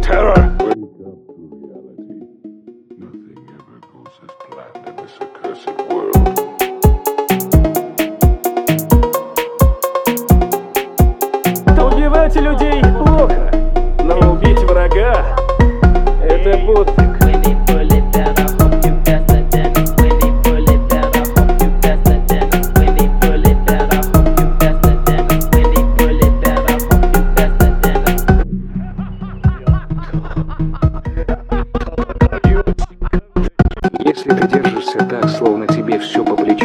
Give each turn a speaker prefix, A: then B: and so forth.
A: terror.
B: Wake up to reality. Nothing ever goes as planned in this accursed world.
A: Убивать людей плохо, но убить врага — это подвиг.
C: Если ты держишься так, словно тебе все по плечу,